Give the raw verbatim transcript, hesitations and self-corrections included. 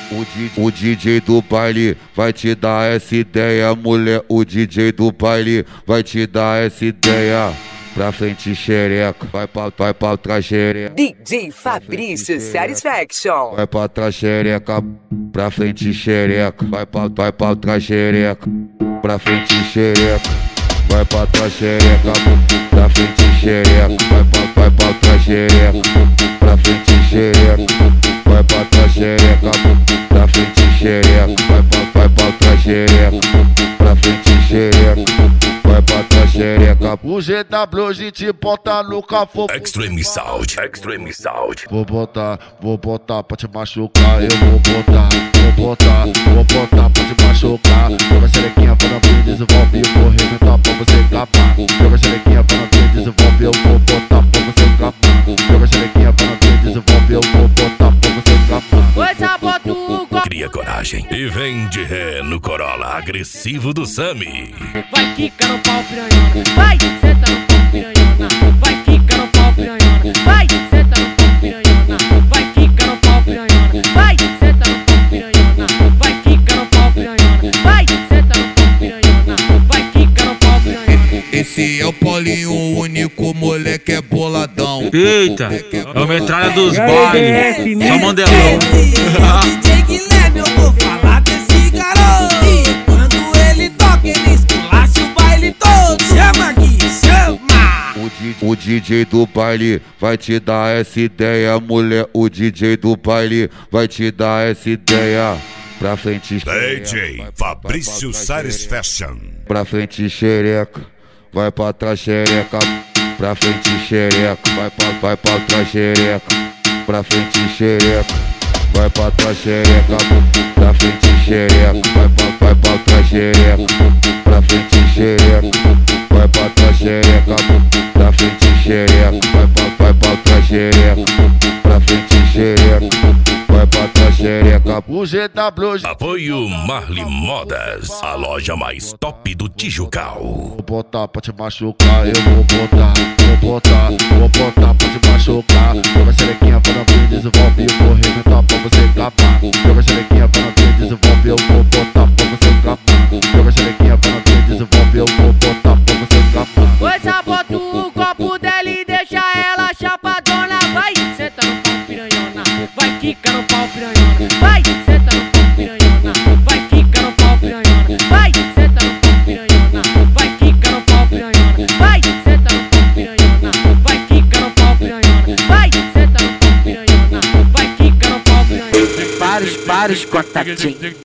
O, D, o D J do baile vai te dar essa ideia, mulher. O D J do baile vai te dar essa ideia. Pra frente xereca, vai pra, vai pra trás xereca. D J Fabrício Satisfaction. Vai pra trás xereca, pra frente xereca. Vai pra, vai pra trás xereca, pra frente xereca. Vai pra trás xereca, pra frente xereca. Vai pra, vai pra trás xereca, pra frente xereca. Vai pra trás xereca, pra frente xereca. Vai pra, vai pra trás xereca, pra frente xereca. Vai pra trás xereca. O G W a gente bota no café. Extreme Sound, Extreme Sound. Vou botar, vou botar pra te machucar. Eu vou botar, vou botar, vou botar pra te machucar. Joga xerequinha pra não vir, desenvolve. Eu vou arrebentar pra você capar. Joga xerequinha pra não vir, desenvolve. Eu vou botar pra você capar. Joga xerequinha pra não vir, desenvolve. Eu vou botar pra você capar. Pois já boto o Cria coragem e vem de ré no Corolla agressivo do Sammy. Vai quica no pau piranhona, vai, senta no pau piranhona. Vai quica no pau piranhona, vai, senta no pau piranhona. Vai quica no pau piranhona, vai, senta no pau piranhona. Vai quica no pau piranhona, vai, senta no pau piranhona. Vai quica no pau piranhona. Esse é o Paulinho, o único moleque é boladão. Eita, é o metralha dos bailes, só mandelão. D J Guilherme, eu vou falar desse garoto. E quando ele toca, ele esculacha o baile todo. Chama aqui, chama! O, D, o D J do baile vai te dar essa ideia, mulher. O D J do baile vai te dar essa ideia. Pra frente xereca, D J Fabrício Satisfaction. pra frente xereca. Vai pra trás xereca, pra frente xereca. Vai pra, vai pra trás xereca, pra frente xereca. Vai pra trás xereca, pra frente xereca. Vai pra, vai pra trás xereca, pra frente xereca. Vai pra trás xereca, pra frente xereca. Vai pra, vai pra trás xereca, pra frente xereca. Vai pra trás xereca. O G W. Apoio Marli Modas, a loja mais top do Tijucal. Vou botar pra te machucar, eu vou botar, vou botar, vou botar pra te machucar. Joga xerequinha pra não vir, desenvolve. Eu vou arrebentar pra você capar. Joga xerequinha pra não vir, desenvolve. Eu vou botar pra você capar. Joga xerequinha pra não vir, desenvolve. Eu vou botar pra você capar. Pois já boto o copo dela e deixa ela chapadona. Vai, senta no pau piranhona, vai quica no pau piranhona. Vai, senta no pau piranhona, vai quica no pau piranhona. Vai, senta no pau piranhona, vai quica no pau piranhona. Vai, senta no pau piranhona, vai quica no pau piranhona. Vai, senta no pau piranhona, vai quica no pau piranhona. Vários, vários contatinhos.